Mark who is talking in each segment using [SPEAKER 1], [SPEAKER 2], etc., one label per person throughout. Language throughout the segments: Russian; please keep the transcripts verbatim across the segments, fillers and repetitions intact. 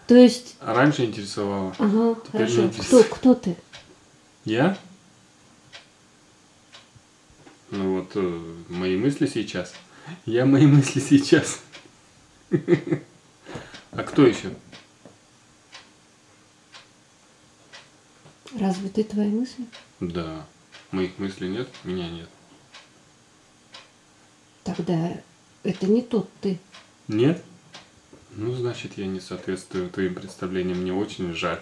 [SPEAKER 1] То есть...
[SPEAKER 2] А раньше интересовало.
[SPEAKER 1] Ага,
[SPEAKER 2] Теперь
[SPEAKER 1] хорошо.
[SPEAKER 2] не
[SPEAKER 1] Кто, кто ты?
[SPEAKER 2] Я? Ну вот, э, мои мысли сейчас. Я мои мысли сейчас. А кто еще?
[SPEAKER 1] Разве ты твои мысли?
[SPEAKER 2] Да. Моих мыслей нет, меня нет.
[SPEAKER 1] Тогда это не тот ты.
[SPEAKER 2] Нет? Ну, значит, я не соответствую твоим представлениям. Мне очень жаль.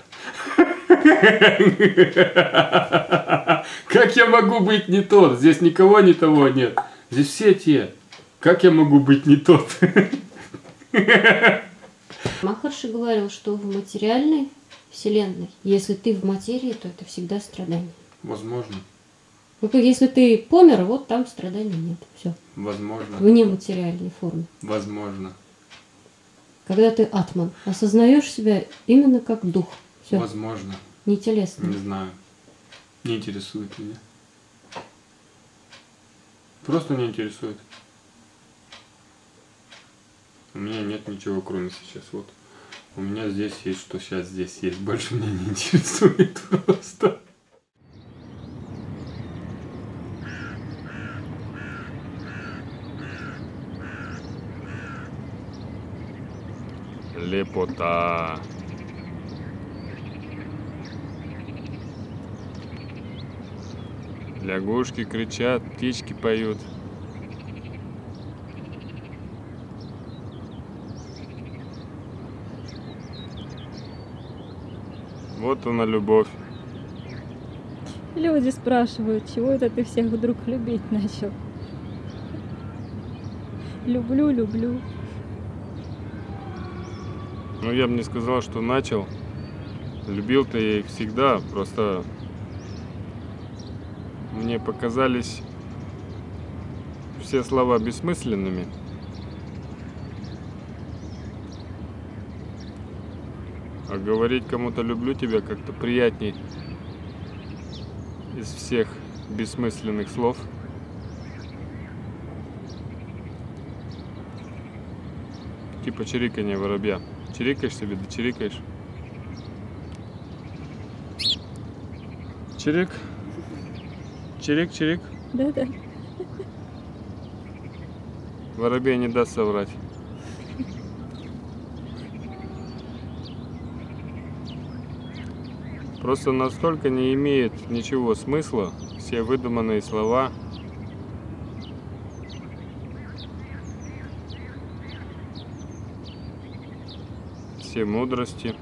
[SPEAKER 2] Как я могу быть не тот? Здесь никого ни того нет. Здесь все те. Как я могу быть не тот?
[SPEAKER 1] Махарши говорил, что в материальной вселенной, если ты в материи, то это всегда страдание.
[SPEAKER 2] Возможно.
[SPEAKER 1] Ну, если ты помер, вот там страданий нет. Все.
[SPEAKER 2] Возможно.
[SPEAKER 1] В нематериальной форме.
[SPEAKER 2] Возможно.
[SPEAKER 1] Когда ты атман, осознаешь себя именно как дух. Все.
[SPEAKER 2] Возможно.
[SPEAKER 1] Не телесный.
[SPEAKER 2] Не знаю. Не интересует меня. Просто не интересует. У меня нет ничего, кроме сейчас. Вот. У меня здесь есть, что сейчас здесь есть. Больше меня не интересует просто. Лепота. Лягушки кричат, птички поют. Вот она, любовь.
[SPEAKER 3] Люди спрашивают, чего это ты всех вдруг любить начал? Люблю, люблю.
[SPEAKER 2] Ну, я бы не сказал, что начал. Любил-то я их всегда, просто мне показались все слова бессмысленными. А говорить кому-то «люблю тебя» как-то приятней из всех бессмысленных слов. Типа чириканье воробья. Чирикаешь себе, да чирикаешь. Чирик. Чирик, чирик.
[SPEAKER 3] Да-да.
[SPEAKER 2] Воробей не даст соврать. Просто настолько не имеет ничего смысла все выдуманные слова. Все мудрости.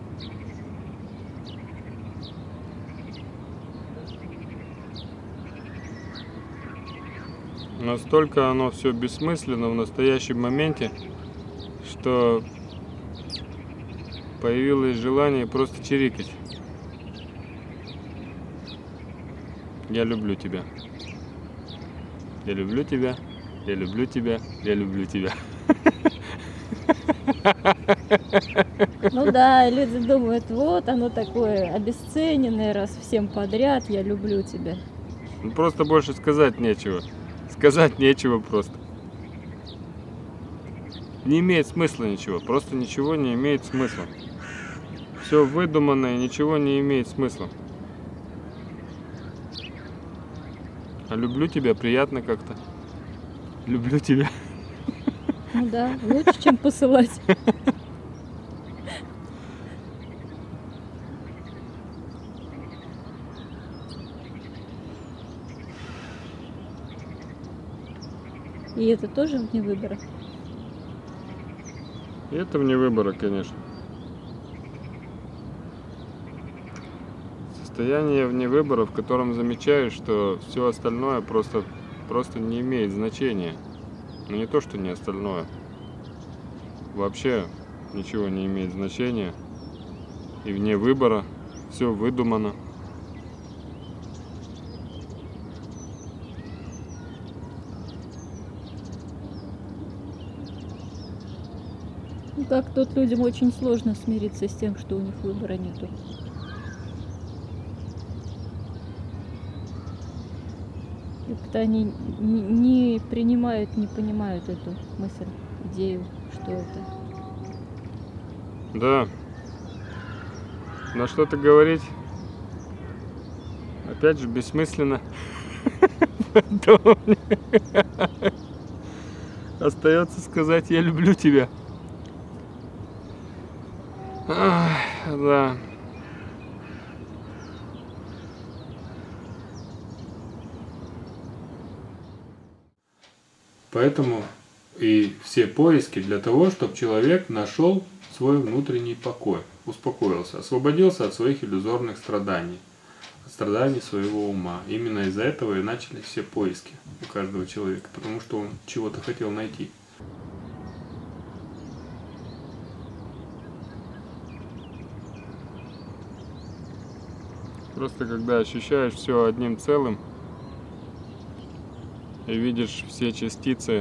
[SPEAKER 2] Настолько оно все бессмысленно в настоящем моменте, что появилось желание просто чирикать. Я люблю тебя. Я люблю тебя. Я люблю тебя. Я люблю тебя.
[SPEAKER 3] Ну да, люди думают, вот оно такое обесцененное, раз всем подряд, я люблю тебя.
[SPEAKER 2] Ну, просто больше сказать нечего. Сказать нечего просто. Не имеет смысла ничего. Просто ничего не имеет смысла. Все выдуманное, ничего не имеет смысла. А люблю тебя приятно как-то. Люблю тебя.
[SPEAKER 3] Ну да, лучше, чем посылать. И это тоже вне выбора.
[SPEAKER 2] И это вне выбора, конечно. Состояние вне выбора, в котором замечаешь, что все остальное просто, просто не имеет значения. Но не то, что не остальное. Вообще ничего не имеет значения. И вне выбора все выдумано.
[SPEAKER 3] Ну как тут людям очень сложно смириться с тем, что у них выбора нету. И как-то они не, не принимают, не понимают эту мысль, идею, что это.
[SPEAKER 2] Да, Но что-то говорить, опять же, бессмысленно. Поэтому мне остается сказать: я люблю тебя. Ах, да. Поэтому и все поиски для того, чтобы человек нашел свой внутренний покой, успокоился, освободился от своих иллюзорных страданий, от страданий своего ума. Именно из-за этого и начались все поиски у каждого человека, потому что он чего-то хотел найти. Просто когда ощущаешь все одним целым и видишь все частицы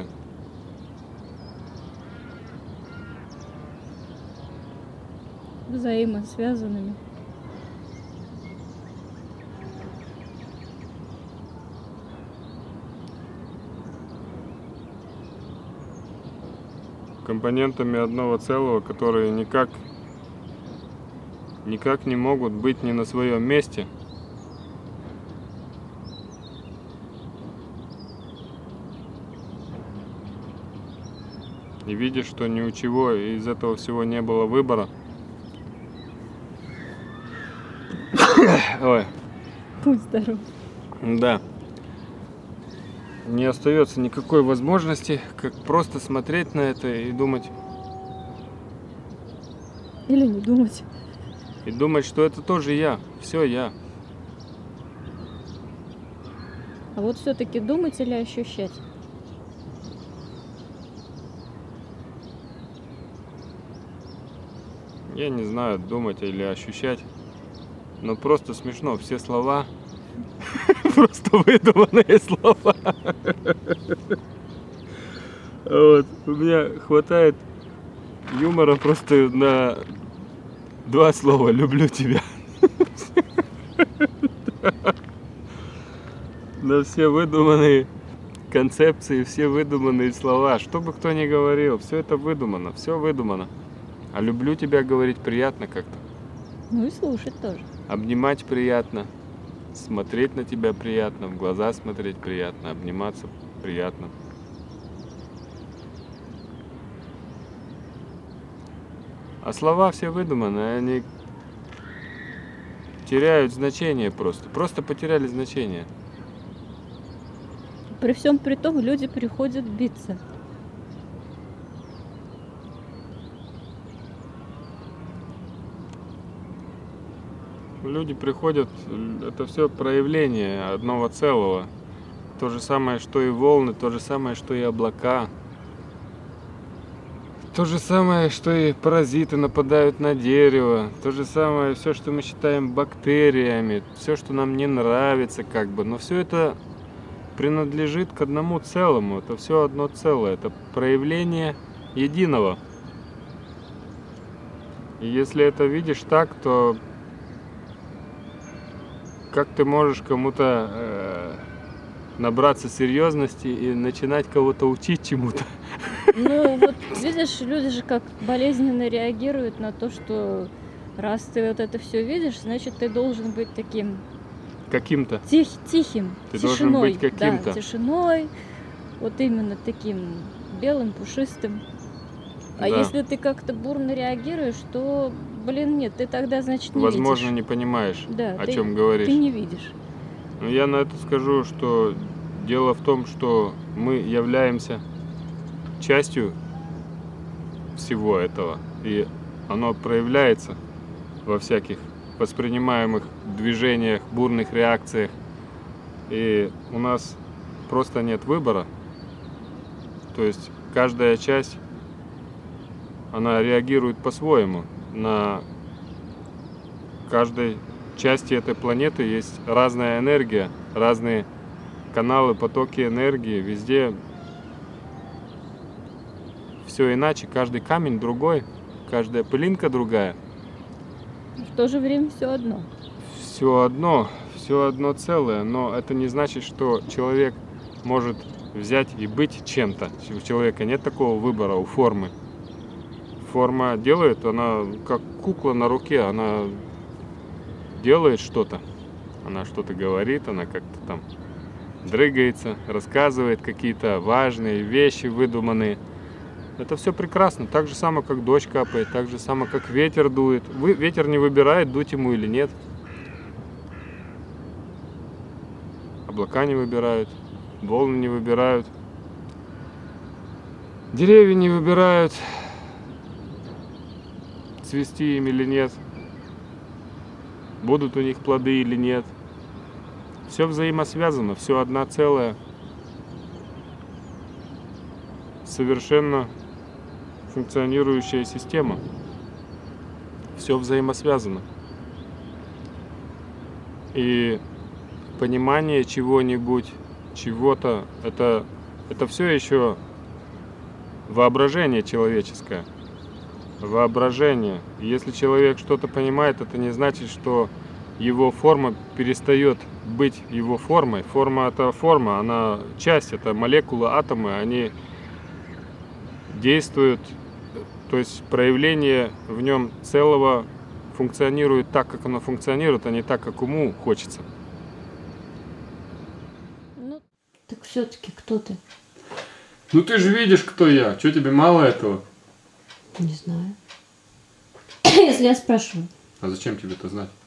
[SPEAKER 3] взаимосвязанными.
[SPEAKER 2] компонентами одного целого, которые никак, никак не могут быть не на своем месте. И видишь, что ни у чего из этого всего не было выбора. Ой.
[SPEAKER 3] Будь здоров.
[SPEAKER 2] Да. Не остается никакой возможности, как просто смотреть на это и думать.
[SPEAKER 3] Или не думать.
[SPEAKER 2] И думать, что это тоже я. Все я.
[SPEAKER 3] А вот все-таки думать или ощущать?
[SPEAKER 2] Я не знаю, думать или ощущать. Но просто смешно. Все слова просто выдуманные слова. Вот. У меня хватает юмора просто на два слова: люблю тебя. На все выдуманные концепции, все выдуманные слова. Что бы кто ни говорил, все это выдумано, все выдумано. А люблю тебя говорить приятно как-то.
[SPEAKER 3] Ну и слушать тоже.
[SPEAKER 2] Обнимать приятно, смотреть на тебя приятно, в глаза смотреть приятно, обниматься приятно. А слова все выдуманы, они теряют значение просто. Просто потеряли значение.
[SPEAKER 3] При всем при том люди приходят биться.
[SPEAKER 2] Люди приходят, это все проявление одного целого. То же самое, что и волны, то же самое, что и облака. То же самое, что и паразиты нападают на дерево. То же самое, все, что мы считаем бактериями, все, что нам не нравится, как бы. Но все это принадлежит к одному целому. Это все одно целое. Это проявление единого. И если это видишь так, то как ты можешь кому-то э, набраться серьезности и начинать кого-то учить чему-то?
[SPEAKER 3] Ну вот видишь, люди же как болезненно реагируют на то, что раз ты вот это все видишь, значит ты должен быть таким
[SPEAKER 2] Каким-то.
[SPEAKER 3] тих, тихим,
[SPEAKER 2] Ты
[SPEAKER 3] тишиной.
[SPEAKER 2] должен быть каким-то.
[SPEAKER 3] Да, тишиной, вот именно таким белым, пушистым. А
[SPEAKER 2] Да.
[SPEAKER 3] если ты как-то бурно реагируешь, то, блин, нет, ты тогда, значит, не
[SPEAKER 2] Возможно,
[SPEAKER 3] видишь.
[SPEAKER 2] не понимаешь,
[SPEAKER 3] Да,
[SPEAKER 2] о
[SPEAKER 3] ты-
[SPEAKER 2] чем говоришь.
[SPEAKER 3] Ты не видишь.
[SPEAKER 2] Но я на это скажу, что дело в том, что мы являемся частью всего этого. И оно проявляется во всяких воспринимаемых движениях, бурных реакциях. И у нас просто нет выбора. То есть каждая часть, она реагирует по-своему. На каждой части этой планеты есть разная энергия, разные каналы, потоки энергии. Везде все иначе. Каждый камень другой, каждая пылинка другая.
[SPEAKER 3] В то же время все одно.
[SPEAKER 2] Все одно, все одно целое. Но это не значит, что человек может взять и быть чем-то. У человека нет такого выбора у формы. Форма делает, она как кукла на руке, она делает что-то, она что-то говорит, она как-то там дрыгается, рассказывает какие-то важные вещи выдуманные. Это все прекрасно. Так же само, как дождь капает, так же само, как ветер дует. Вы, ветер не выбирает, дуть ему или нет. Облака не выбирают, волны не выбирают, деревья не выбирают, цвести им или нет, будут у них плоды или нет. Все взаимосвязано, все одна целая, совершенно функционирующая система. Все взаимосвязано. И понимание чего-нибудь, чего-то, это, это все еще воображение человеческое. Воображение. Если человек что-то понимает, это не значит, что его форма перестает быть его формой. Форма — это форма, она часть, это молекулы, атомы, они действуют, то есть проявление в нем целого функционирует так, как оно функционирует, а не так, как уму хочется.
[SPEAKER 3] Ну,
[SPEAKER 1] Так все-таки кто ты?
[SPEAKER 2] Ну ты же видишь, кто я. Что, тебе мало этого?
[SPEAKER 1] Не знаю. Если я спрашиваю.
[SPEAKER 2] А зачем тебе это знать?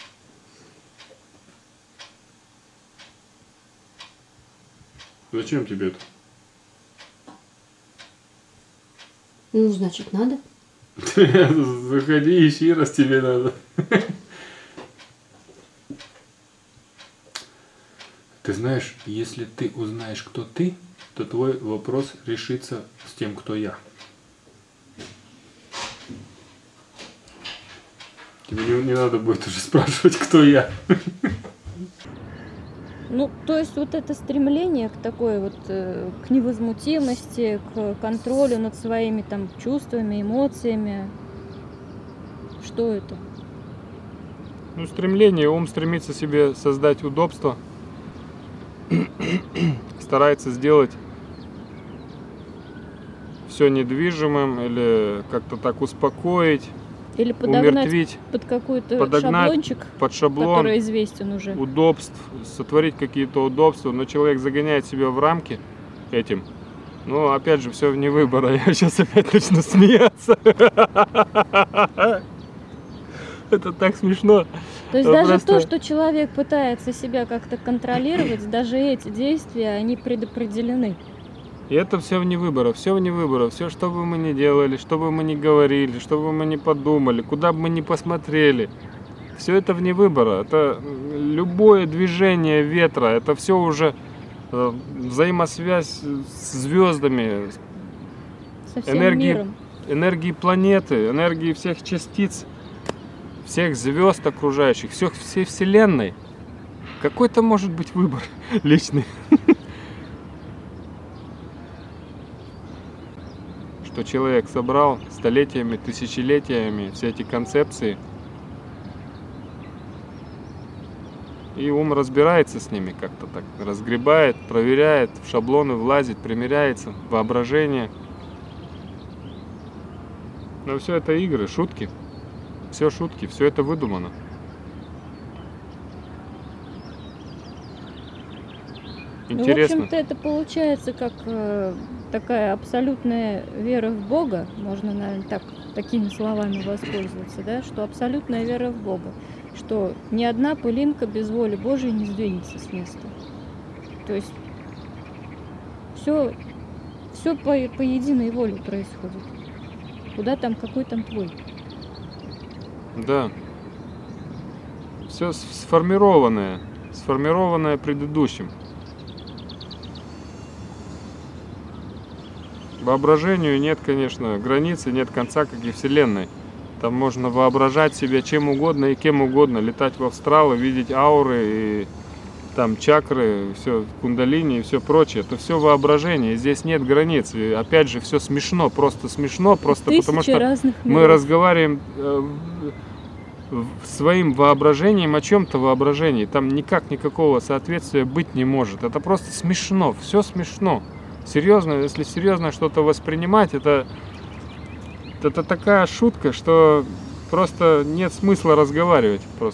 [SPEAKER 2] Зачем тебе это?
[SPEAKER 1] Ну, значит, надо.
[SPEAKER 2] Заходи, ищи, раз тебе надо. Ты знаешь, если ты узнаешь, кто ты, то твой вопрос решится с тем, кто я. Тебе не, не надо будет уже спрашивать, кто я.
[SPEAKER 3] ну, то есть вот это стремление к такой вот, э, к невозмутимости, к контролю над своими там чувствами, эмоциями. Что это?
[SPEAKER 2] Ну, стремление, ум стремится себе создать удобство, старается сделать все недвижимым или как-то так успокоить,
[SPEAKER 3] Или подогнать
[SPEAKER 2] умертвить,
[SPEAKER 3] под какой-то
[SPEAKER 2] подогнать
[SPEAKER 3] шаблончик,
[SPEAKER 2] под шаблон
[SPEAKER 3] который известен уже.
[SPEAKER 2] удобств, сотворить какие-то удобства, но человек загоняет себя в рамки этим. Ну, опять же, все вне выбора. Я сейчас опять начну смеяться. Это так смешно.
[SPEAKER 3] То есть
[SPEAKER 2] Ну,
[SPEAKER 3] даже
[SPEAKER 2] просто-
[SPEAKER 3] то, что человек пытается себя как-то контролировать, даже эти действия, они предопределены.
[SPEAKER 2] И это все вне выбора, все вне выбора, все, что бы мы ни делали, что бы мы ни говорили, что бы мы ни подумали, куда бы мы ни посмотрели, все это вне выбора. Это любое движение ветра, это все уже э, взаимосвязь с звездами,
[SPEAKER 3] Со всем
[SPEAKER 2] Энергии-
[SPEAKER 3] миром.
[SPEAKER 2] энергии планеты, энергии всех частиц, всех звезд окружающих, всех, всей Вселенной. Какой-то может быть выбор личный. Что человек собрал столетиями, тысячелетиями все эти концепции, и ум разбирается с ними как-то так, разгребает, проверяет, в шаблоны влазит, примеряется, воображение. Но все это игры, шутки, все шутки, все это выдумано.
[SPEAKER 3] Ну, в
[SPEAKER 2] Интересно.
[SPEAKER 3] общем-то, это получается как э, такая абсолютная вера в Бога, можно, наверное, так, такими словами воспользоваться, да, что абсолютная вера в Бога, что ни одна пылинка без воли Божией не сдвинется с места. То есть все, все по, по единой воле происходит. Куда там, какой там твой?
[SPEAKER 2] Да. Все сформированное, сформированное предыдущим. Воображению нет, конечно, границы, нет конца, как и Вселенной. Там можно воображать себя чем угодно и кем угодно, летать в астралы, видеть ауры и там чакры, все кундалини и все прочее. Это все воображение, и здесь нет границ. И опять же, все смешно, просто смешно, просто
[SPEAKER 3] Тысячи
[SPEAKER 2] потому что
[SPEAKER 3] разных
[SPEAKER 2] мы
[SPEAKER 3] миров.
[SPEAKER 2] разговариваем э, в- своим воображением о чем-то воображении. Там никак никакого соответствия быть не может. Это просто смешно, все смешно. Серьезно, если серьезно что-то воспринимать, это, это такая шутка, что просто нет смысла разговаривать. Просто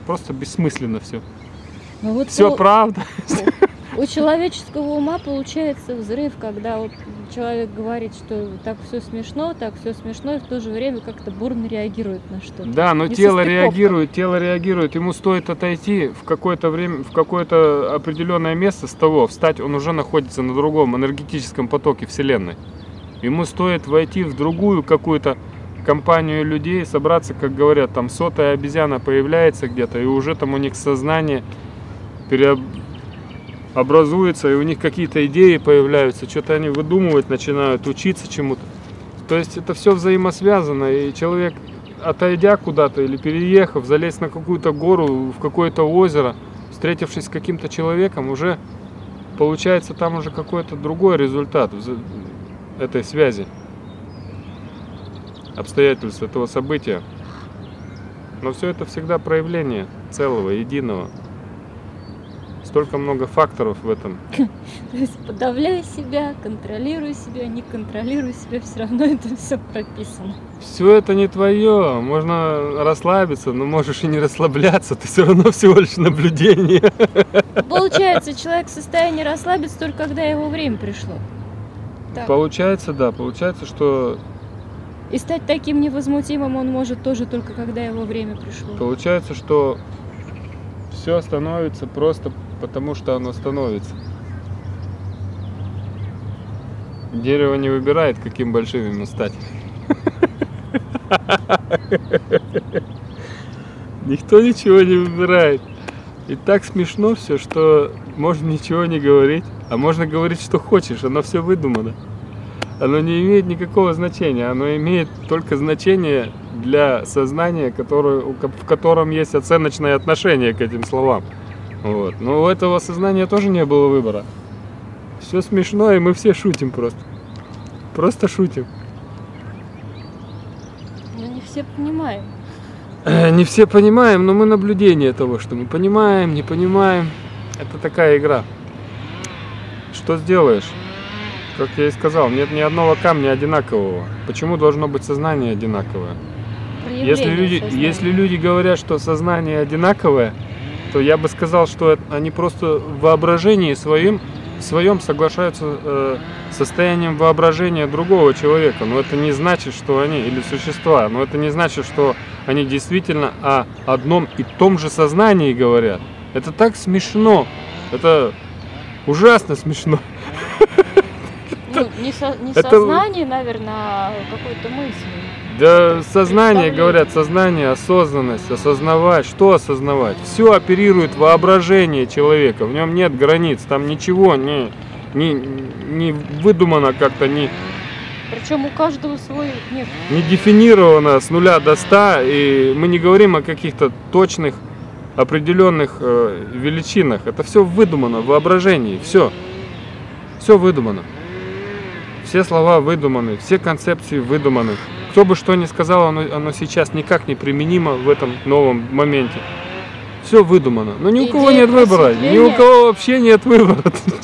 [SPEAKER 2] просто бессмысленно все.
[SPEAKER 3] Ну вот
[SPEAKER 2] Все
[SPEAKER 3] пол-
[SPEAKER 2] правда.
[SPEAKER 3] У человеческого ума получается взрыв, когда вот человек говорит, что так все смешно, так все смешно, и в то же время как-то бурно реагирует на что-то.
[SPEAKER 2] Да, но тело реагирует, тело реагирует. Ему стоит отойти в какое-то время, в какое-то определенное место с того, встать, он уже находится на другом энергетическом потоке Вселенной. Ему стоит войти в другую какую-то компанию людей, собраться, как говорят, там сотая обезьяна появляется где-то, и уже там у них сознание переобразуется, и у них какие-то идеи появляются, что-то они выдумывать начинают, учиться чему-то. То есть это все взаимосвязано, и человек, отойдя куда-то или переехав, залезть на какую-то гору, в какое-то озеро, встретившись с каким-то человеком, уже получается там уже какой-то другой результат этой связи, обстоятельств этого события. Но все это всегда проявление целого, единого. Столько много факторов в этом.
[SPEAKER 3] То есть подавляй себя, контролируй себя, не контролируй себя, все равно это все прописано.
[SPEAKER 2] Все это не твое. Можно расслабиться, но можешь и не расслабляться. Ты все равно всего лишь наблюдение.
[SPEAKER 3] Получается, человек в состоянии расслабиться только когда его время пришло. Так.
[SPEAKER 2] Получается, да. Получается, что...
[SPEAKER 3] И стать таким невозмутимым он может тоже только когда его время пришло.
[SPEAKER 2] Получается, что все становится просто потому, что оно становится. Дерево не выбирает, каким большим ему стать. Никто ничего не выбирает. И так смешно все, что можно ничего не говорить, а можно говорить, что хочешь. Оно все выдумано. Оно не имеет никакого значения. Оно имеет только значение для сознания, которое, в котором есть оценочное отношение к этим словам. Вот. Но у этого сознания тоже не было выбора. Все смешно, и мы все шутим просто. Просто шутим.
[SPEAKER 3] Но не все понимаем.
[SPEAKER 2] Не все понимаем, но мы наблюдение того, что мы понимаем, не понимаем. Это такая игра. Что сделаешь? Как я и сказал, нет ни одного камня одинакового. Почему должно быть сознание одинаковое? Если люди, если люди говорят, что сознание одинаковое, то я бы сказал, что они просто в воображении своим, своем соглашаются э, с состоянием воображения другого человека. Но это не значит, что они, или существа, но это не значит, что они действительно о одном и том же сознании говорят. Это так смешно. Это ужасно смешно.
[SPEAKER 3] Ну, не, со, не
[SPEAKER 2] это...
[SPEAKER 3] сознание, наверное, а какой-то мысли.
[SPEAKER 2] Да, сознание, говорят, сознание, осознанность, осознавать. Что осознавать? Все оперирует воображение человека, в нем нет границ, там ничего не, не, не выдумано как-то, не,
[SPEAKER 3] Причем у каждого свой мир.
[SPEAKER 2] не дефинировано с нуля до ста, и мы не говорим о каких-то точных, определенных э, величинах. Это все выдумано в воображении, все. Все выдумано. Все слова выдуманы, все концепции выдуманы. Кто бы что ни сказал, оно, оно сейчас никак не применимо в этом новом моменте. Все выдумано. Но ни у кого нет выбора. Ни у кого вообще нет выбора.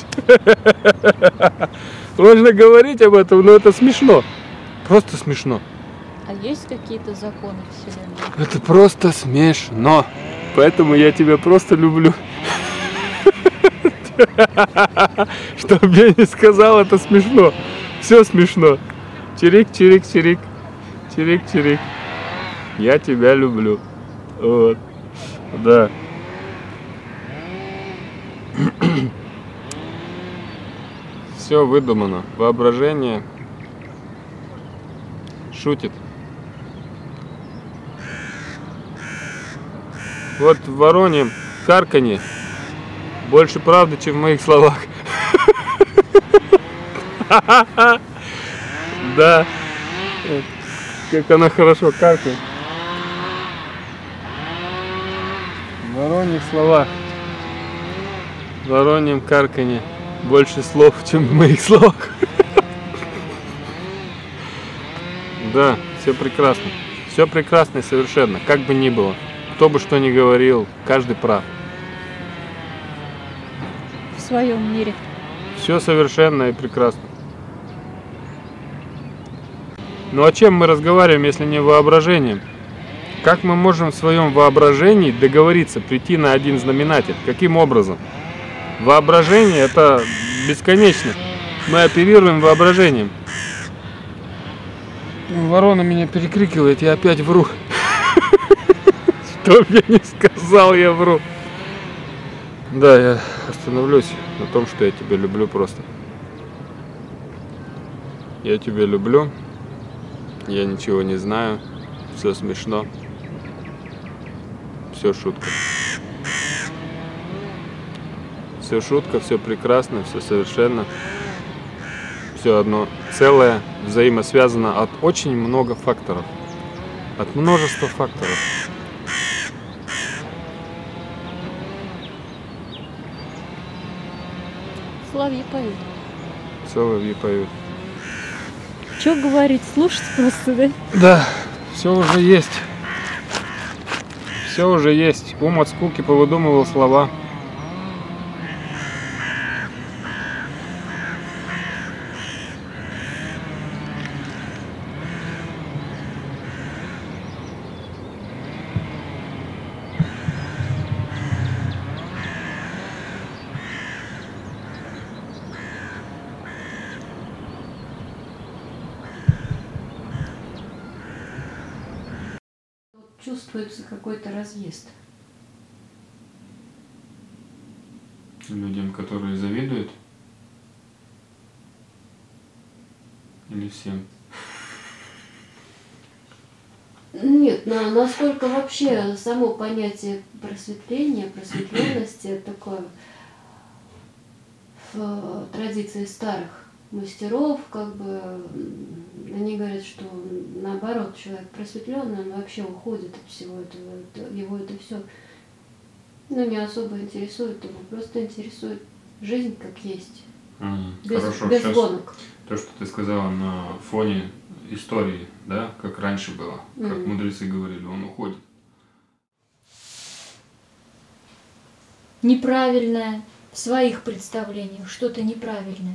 [SPEAKER 2] Можно говорить об этом, но это смешно. Просто смешно.
[SPEAKER 3] А есть какие-то законы Вселенной?
[SPEAKER 2] Это просто смешно. Поэтому я тебя просто люблю. Что бы я ни сказал, это смешно. Все смешно. Чирик, чирик, чирик. Чирик, чирик. Я тебя люблю. Вот. Да. Все выдумано. Воображение шутит. Вот в вороньем карканье больше правды, чем в моих словах. Да. Как она хорошо каркает. В вороньих словах. В вороньем карканье больше слов, чем в моих словах. Да, все прекрасно. Все прекрасно и совершенно, как бы ни было. Кто бы что ни говорил, каждый прав.
[SPEAKER 3] В своем мире.
[SPEAKER 2] Все совершенно и прекрасно. Ну о чем мы разговариваем, если не воображением? Как мы можем в своем воображении договориться, прийти на один знаменатель? Каким образом? Воображение – это бесконечно. Мы оперируем воображением. Ворона меня перекрикивает, я опять вру. Что я не сказал, я вру. Да, я остановлюсь на том, что я тебя люблю просто. Я тебя люблю. Я ничего не знаю. Все смешно. Все шутка. Все шутка, все прекрасно, все совершенно. Все одно целое, взаимосвязано от очень много факторов. От множества факторов.
[SPEAKER 3] Соловьи поют.
[SPEAKER 2] Соловьи поют.
[SPEAKER 3] Что говорить, слушать просто, да?
[SPEAKER 2] Да, все уже есть. Все уже есть. Ум от скуки повыдумывал слова.
[SPEAKER 1] Чувствуется какой-то разъезд.
[SPEAKER 2] Людям, которые завидуют? Или всем?
[SPEAKER 1] Нет, на, насколько вообще само понятие просветления, просветленности такое в традиции старых мастеров, как бы они говорят, что наоборот, человек просветленный, он вообще уходит от всего этого, это, его это все ну, не особо интересует, его просто интересует жизнь как есть.
[SPEAKER 2] Mm,
[SPEAKER 1] без
[SPEAKER 2] хорошо,
[SPEAKER 1] без
[SPEAKER 2] сейчас
[SPEAKER 1] гонок.
[SPEAKER 2] То, что ты сказала на фоне истории, да, как раньше было, mm. как мудрецы говорили, он уходит.
[SPEAKER 4] Неправильное в своих представлениях, что-то неправильное.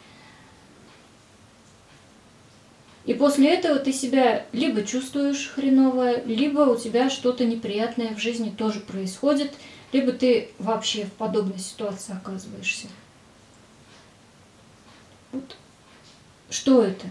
[SPEAKER 4] И после этого ты себя либо чувствуешь хреново, либо у тебя что-то неприятное в жизни тоже происходит, либо ты вообще в подобной ситуации оказываешься. Вот. Что это?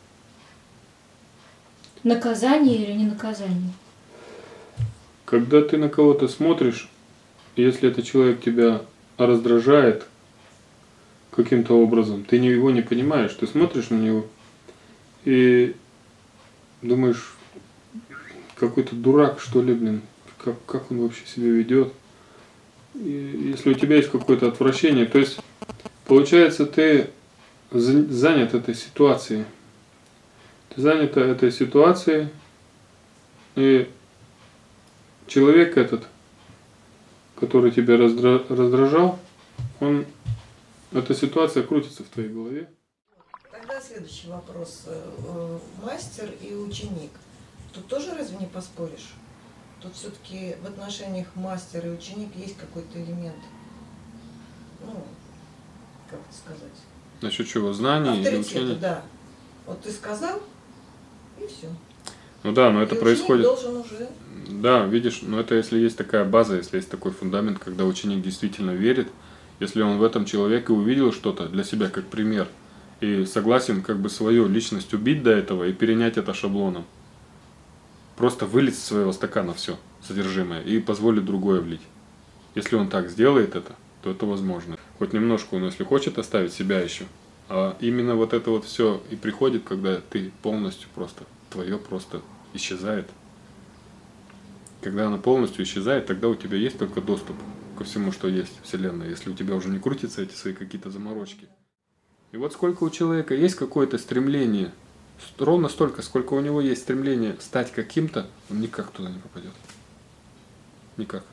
[SPEAKER 4] Наказание или не наказание?
[SPEAKER 2] Когда ты на кого-то смотришь, если этот человек тебя раздражает каким-то образом, ты его не понимаешь, ты смотришь на него и думаешь, какой-то дурак, что ли, блин, как, как он вообще себя ведет. И если у тебя есть какое-то отвращение, то есть, получается, ты занят этой ситуацией. Ты занята этой ситуацией, и человек этот, который тебя раздражал, он, эта ситуация крутится в твоей голове.
[SPEAKER 5] Тогда следующий вопрос. Мастер и ученик. Тут тоже разве не поспоришь? Тут все-таки в отношениях мастер и ученик есть какой-то элемент, ну, как это сказать?
[SPEAKER 2] Насчет чего? Знаний и учения?
[SPEAKER 5] Да. Вот ты сказал, и все.
[SPEAKER 2] Ну да, но это
[SPEAKER 5] и
[SPEAKER 2] происходит.
[SPEAKER 5] Должен уже...
[SPEAKER 2] Да, видишь, но это если есть такая база, если есть такой фундамент, когда ученик действительно верит, если он в этом человеке увидел что-то для себя как пример и согласен как бы свою личность убить до этого и перенять это шаблоном. Просто вылить из своего стакана все содержимое и позволит другое влить. Если он так сделает это, то это возможно. Хоть немножко он, если хочет, оставить себя еще. А именно вот это вот все и приходит, когда ты полностью просто, твое просто исчезает. Когда она полностью исчезает, тогда у тебя есть только доступ ко всему, что есть в Вселенной, если у тебя уже не крутятся эти свои какие-то заморочки. И вот сколько у человека есть какое-то стремление, ровно столько, сколько у него есть стремление стать каким-то, он никак туда не попадет. Никак.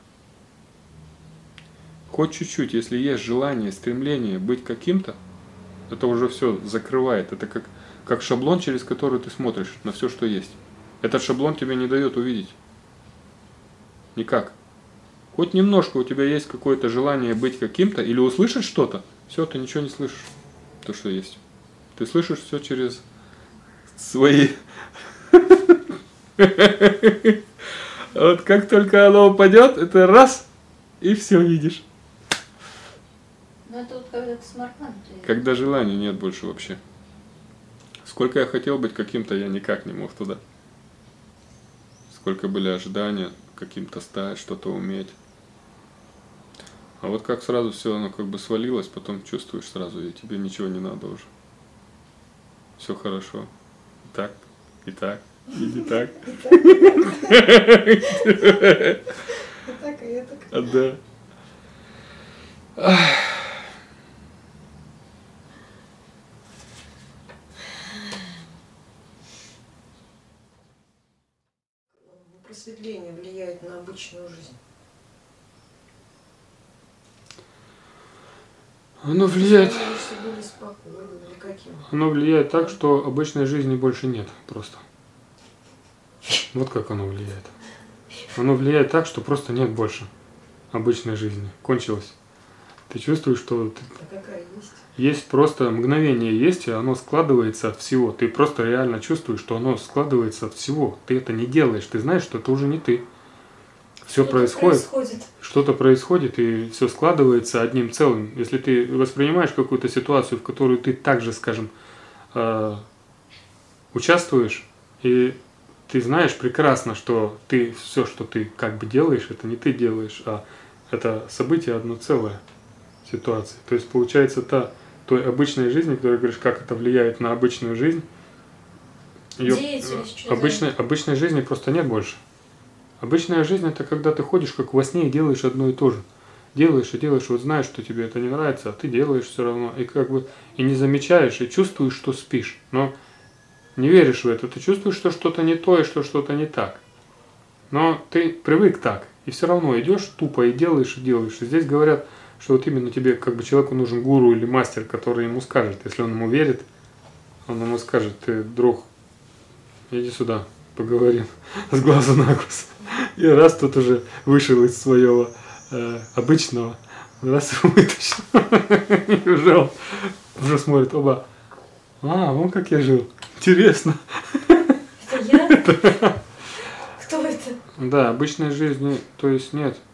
[SPEAKER 2] Хоть чуть-чуть, если есть желание, стремление быть каким-то, это уже все закрывает. Это как, как шаблон, через который ты смотришь на все, что есть. Этот шаблон тебе не дает увидеть. Никак. Хоть немножко у тебя есть какое-то желание быть каким-то или услышать что-то, все, ты ничего не слышишь. То, что есть. Ты слышишь все через свои Вот как только оно упадет, это раз, и все видишь.
[SPEAKER 4] Ну это вот когда ты смартфон.
[SPEAKER 2] Когда желания нет больше вообще. Сколько я хотел быть каким-то, я никак не мог туда. Сколько были ожидания, каким-то стать, что-то уметь. А вот как сразу все оно как бы свалилось, потом чувствуешь сразу, и тебе ничего не надо уже. Все хорошо. И так, и так, и не так.
[SPEAKER 5] И так, и это.
[SPEAKER 2] А, да.
[SPEAKER 5] Просветление влияет на обычную жизнь.
[SPEAKER 2] Оно влияет.
[SPEAKER 5] Чтобы они все были спокойны или каким?
[SPEAKER 2] Оно влияет так, что обычной жизни больше нет просто. Вот как оно влияет. Оно влияет так, что просто нет больше обычной жизни. Кончилось. Ты чувствуешь, что ты...
[SPEAKER 5] А какая есть?
[SPEAKER 2] Есть просто мгновение есть, и оно складывается от всего. Ты просто реально чувствуешь, что оно складывается от всего. Ты это не делаешь, ты знаешь, что это уже не ты. Все
[SPEAKER 4] Что-то
[SPEAKER 2] происходит,
[SPEAKER 4] происходит.
[SPEAKER 2] что-то происходит, и все складывается одним целым. Если ты воспринимаешь какую-то ситуацию, в которую ты также, скажем, э, участвуешь, и ты знаешь прекрасно, что ты все, что ты как бы делаешь, это не ты делаешь, а это событие одно целое ситуации. То есть получается та той обычной жизни, которая говоришь, как это влияет на обычную жизнь. Её,
[SPEAKER 4] Деятельность, что
[SPEAKER 2] обычной, обычной жизни просто нет больше. Обычная жизнь это когда ты ходишь как во сне и делаешь одно и то же. Делаешь и делаешь, вот знаешь, что тебе это не нравится, а ты делаешь все равно. И как бы и не замечаешь, и чувствуешь, что спишь. Но не веришь в это. Ты чувствуешь, что что-то не то и что что-то не так. Но ты привык так. И все равно идешь тупо и делаешь, и делаешь. И здесь говорят, что вот именно тебе, как бы человеку нужен гуру или мастер, который ему скажет, если он ему верит, он ему скажет: ты, друг, иди сюда, поговорим с глазу на глаз. И раз тут уже вышел из своего э, обычного, раз его вытащил, и уже он уже смотрит, оба, а, вон как я жил, интересно.
[SPEAKER 4] Это я? Кто это?
[SPEAKER 2] Да, обычной жизни, то есть нет.